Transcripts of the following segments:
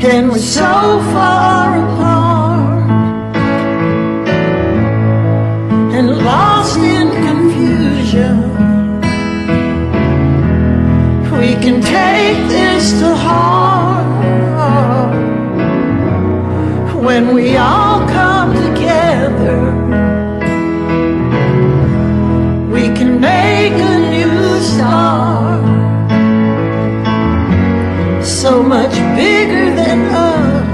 and we're so far apart and lost in confusion. We can take this to heart when we all come together. We can make a new start, so much bigger than us.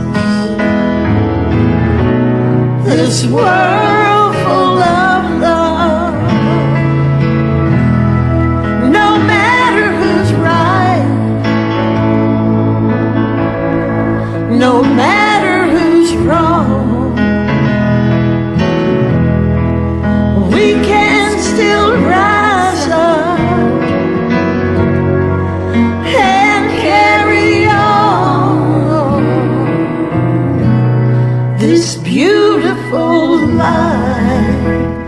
This world full of love. No matter who's right, no matter who's wrong, we can still rise up and carry on this beautiful life.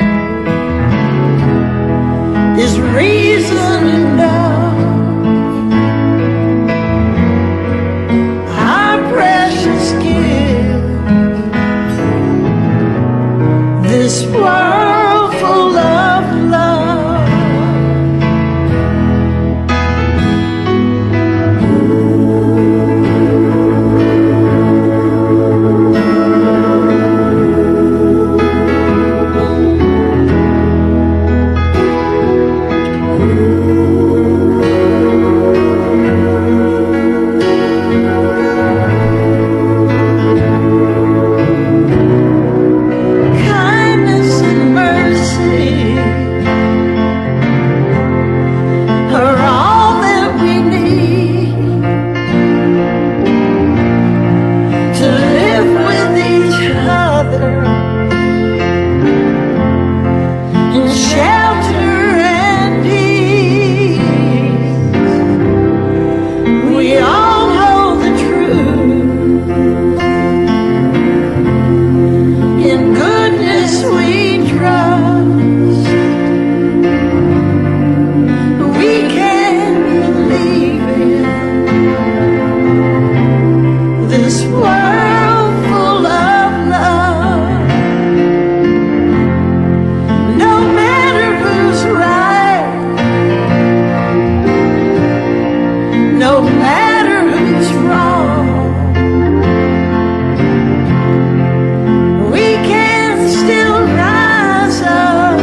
Is reason enough? Our precious gift, this world full of love. Kindness and mercy are all that we need to live with each other in shelter and peace. We all know the truth. In goodness we trust. We can believe in this world full of love. No matter who's right, no matter who's wrong, we can still rise up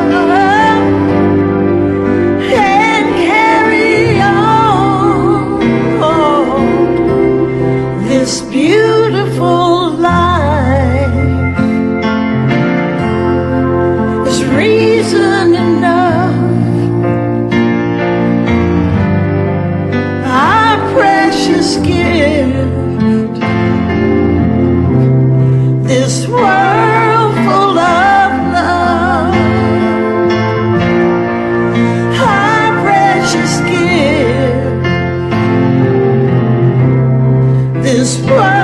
and carry on this beautiful life. Is reason enough? Our precious gift, this world full of love. Our precious gift, this world